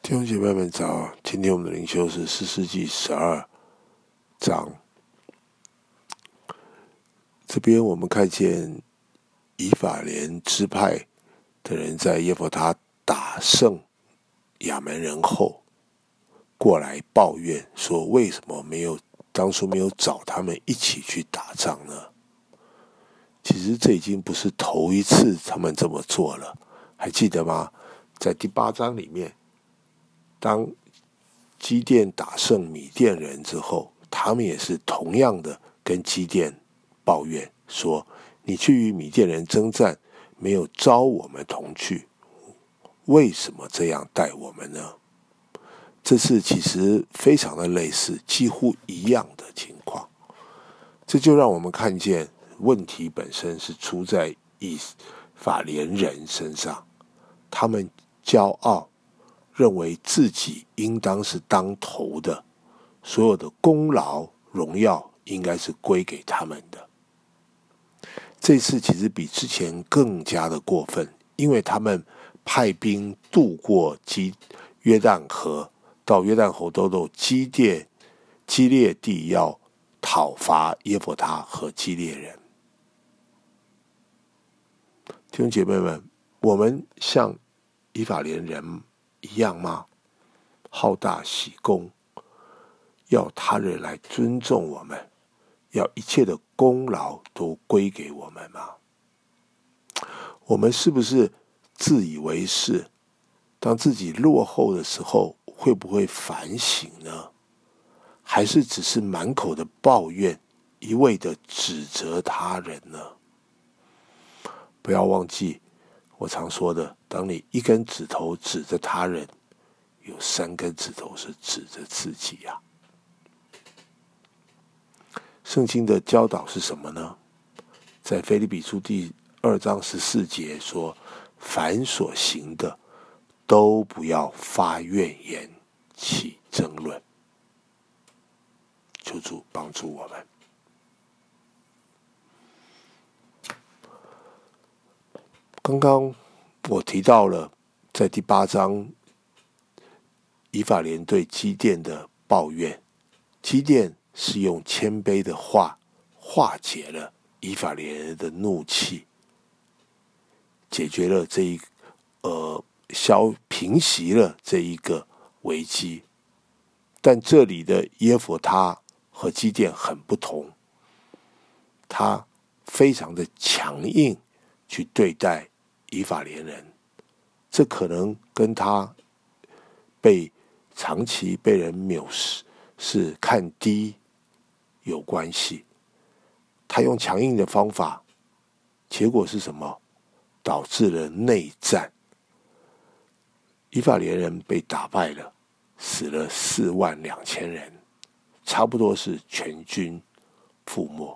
弟兄姐妹们早，今天我们的灵修是士师记12章。这边我们看见以法莲支派的人在耶弗他打胜亚门人后，过来抱怨说，为什么当初没有找他们一起去打仗呢？其实这已经不是头一次他们这么做了，还记得吗？在第8章里面，当基甸打胜米甸人之后，他们也是同样的跟基甸抱怨说，你去与米甸人征战，没有招我们同去，为什么这样待我们呢？这次其实非常的类似，几乎一样的情况。这就让我们看见问题本身是出在以法莲人身上，他们骄傲，认为自己应当是当头的，所有的功劳荣耀应该是归给他们的。这次其实比之前更加的过分，因为他们派兵渡过约旦河，到约旦河都有基列地要讨伐耶弗他和基列人。弟兄姐妹们，我们像以法莲人一样吗？好大喜功，要他人来尊重我们，要一切的功劳都归给我们吗？我们是不是自以为是？当自己落后的时候，会不会反省呢？还是只是满口的抱怨，一味的指责他人呢？不要忘记我常说的，当你一根指头指着他人，有3根指头是指着自己啊。圣经的教导是什么呢？在腓立比书第2章14节说，凡所行的都不要发怨言，起争论。求主帮助我们。刚刚我提到了在第8章以法莲对基甸的抱怨，基甸是用谦卑的话化解了以法莲人的怒气，解决了平息了这一个危机。但这里的耶弗他和基甸很不同，他非常的强硬去对待以法莲人，这可能跟他长期被人藐视看低有关系。他用强硬的方法，结果是什么？导致了内战，以法莲人被打败了，死了42000人，差不多是全军覆没。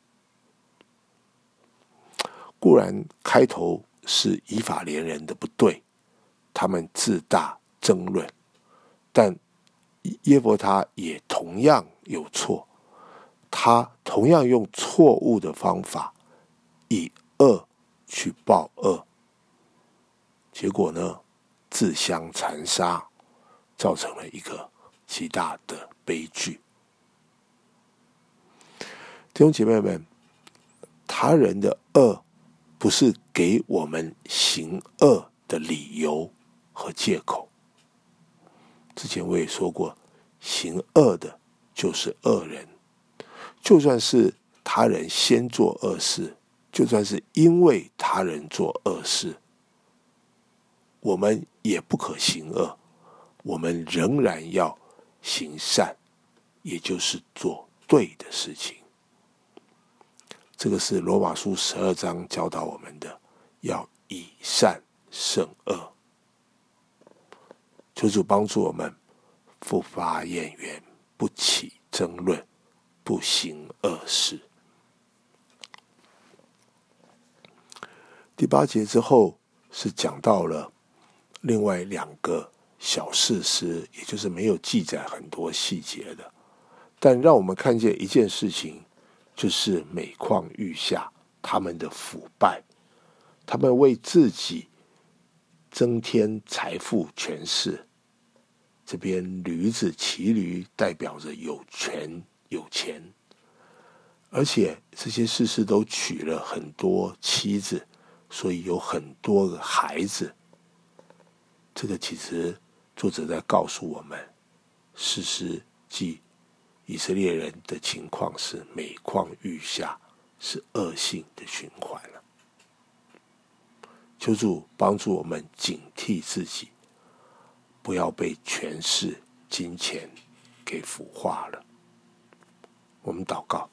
固然开头是以法莲人的不对，他们自大争论，但耶弗他也同样有错，他同样用错误的方法以恶去报恶，结果呢，自相残杀，造成了一个极大的悲剧。弟兄姐妹们，他人的恶不是给我们行恶的理由和借口。之前我也说过，行恶的就是恶人，就算是他人先做恶事，就算是因为他人做恶事，我们也不可行恶，我们仍然要行善，也就是做对的事情。这个是罗马书12章教导我们的，要以善胜恶。求主帮助我们不发怨言，不起争论，不行恶事。第8节之后是讲到了另外2个小士师，也就是没有记载很多细节的，但让我们看见一件事情，就是每况愈下，他们的腐败，他们为自己增添财富权势， 这边驴子、骑驴代表着有权有钱，而且这些士师都娶了很多妻子，所以有很多个孩子。这个其实作者在告诉我们，士师记以色列人的情况是每况愈下，是恶性的循环了。求主帮助我们警惕自己，不要被权势、金钱给腐化了。我们祷告，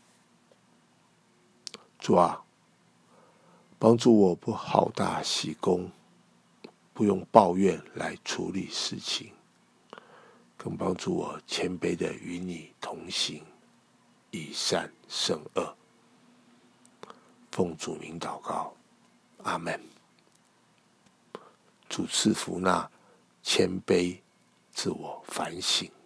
主啊，帮助我不好大喜功，不用抱怨来处理事情，更帮助我谦卑的与你同行，以善胜恶。奉主名祷告，阿们。主赐福那谦卑、自我反省